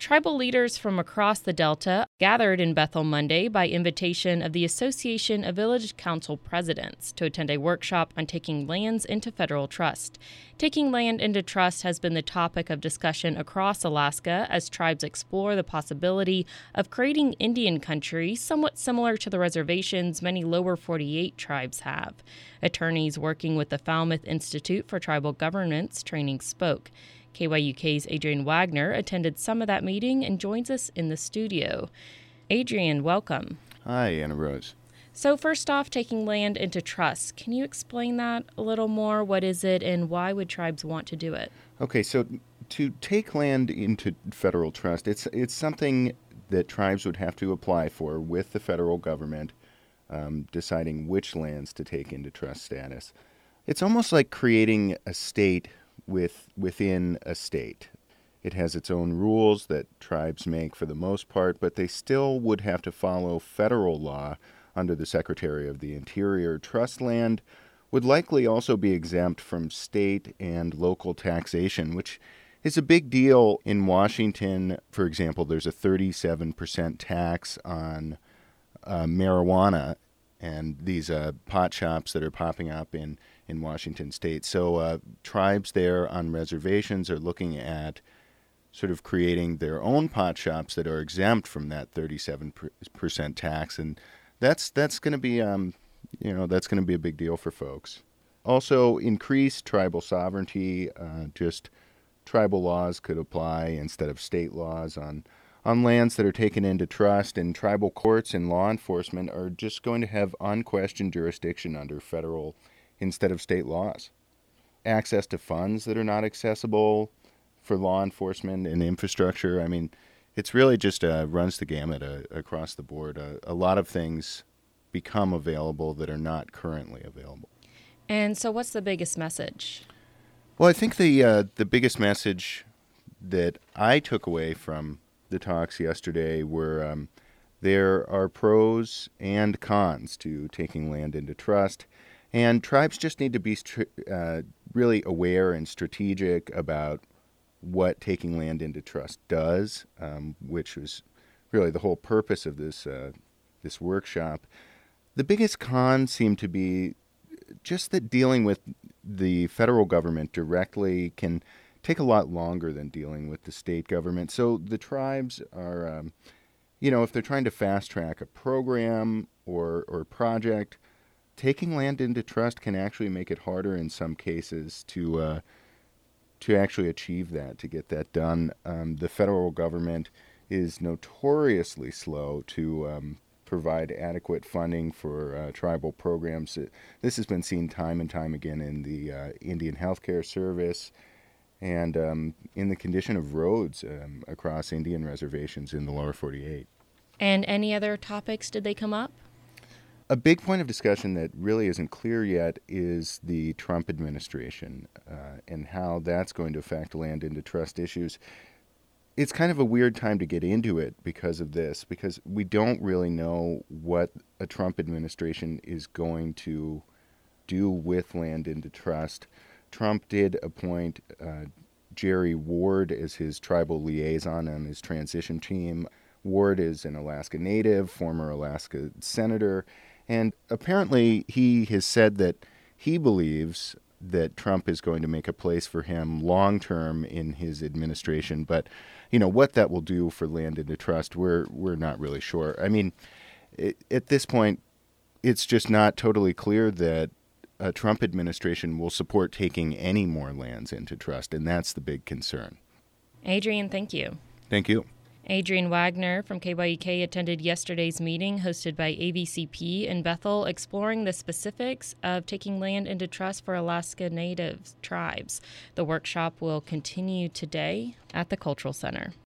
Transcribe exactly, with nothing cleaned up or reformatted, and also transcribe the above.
Tribal leaders from across the Delta gathered in Bethel Monday by invitation of the Association of Village Council Presidents to attend a workshop on taking lands into federal trust. Taking land into trust has been the topic of discussion across Alaska as tribes explore the possibility of creating Indian country somewhat similar to the reservations many lower forty-eight tribes have. Attorneys working with the Falmouth Institute for Tribal Governance training spoke. K Y U K's Adrian Wagner attended some of that meeting and joins us in the studio. Adrian, welcome. Hi, Anna Rose. So first off, taking land into trust. Can you explain that a little more? What is it and why would tribes want to do it? Okay, so to take land into federal trust, it's it's something that tribes would have to apply for with the federal government, um, deciding which lands to take into trust status. It's almost like creating a state with within a state. It has its own rules that tribes make for the most part, but they still would have to follow federal law under the Secretary of the Interior. Trust land would likely also be exempt from state and local taxation, which is a big deal in Washington. For example, there's a thirty-seven percent tax on uh, marijuana and these uh, pot shops that are popping up in in Washington state. So uh, tribes there on reservations are looking at sort of creating their own pot shops that are exempt from that thirty-seven percent tax, and that's that's going to be um, you know that's going to be a big deal for folks. Also, increased tribal sovereignty. Uh, just tribal laws could apply instead of state laws on on lands that are taken into trust, and tribal courts and law enforcement are just going to have unquestioned jurisdiction under federal instead of state laws. Access to funds that are not accessible for law enforcement and infrastructure. I mean, it's really just uh, runs the gamut uh, across the board. Uh, a lot of things become available that are not currently available. And so what's the biggest message? Well, I think the uh, the biggest message that I took away from the talks yesterday were um, there are pros and cons to taking land into trust. And tribes just need to be uh, really aware and strategic about what taking land into trust does, um, which was really the whole purpose of this uh, this workshop. The biggest con seemed to be just that dealing with the federal government directly can take a lot longer than dealing with the state government. So the tribes are, um, you know, if they're trying to fast track a program or or project, taking land into trust can actually make it harder in some cases to uh, to actually achieve that, to get that done. Um, the federal government is notoriously slow to um, provide adequate funding for uh, tribal programs. This has been seen time and time again in the uh, Indian Healthcare Service and um, in the condition of roads um, across Indian reservations in the lower forty-eight. And any other topics did they come up? A big point of discussion that really isn't clear yet is the Trump administration uh, and how that's going to affect land into trust issues. It's kind of a weird time to get into it because of this, because we don't really know what a Trump administration is going to do with land into trust. Trump did appoint uh, Jerry Ward as his tribal liaison on his transition team. Ward is an Alaska native, former Alaska senator, and apparently he has said that he believes that Trump is going to make a place for him long-term in his administration. But, you know, what that will do for land into trust, we're we're not really sure. I mean, it, at this point, it's just not totally clear that a Trump administration will support taking any more lands into trust, and that's the big concern. Adrian, thank you. Thank you. Adrian Wagner from K Y U K attended yesterday's meeting hosted by A V C P in Bethel, exploring the specifics of taking land into trust for Alaska Native tribes. The workshop will continue today at the Cultural Center.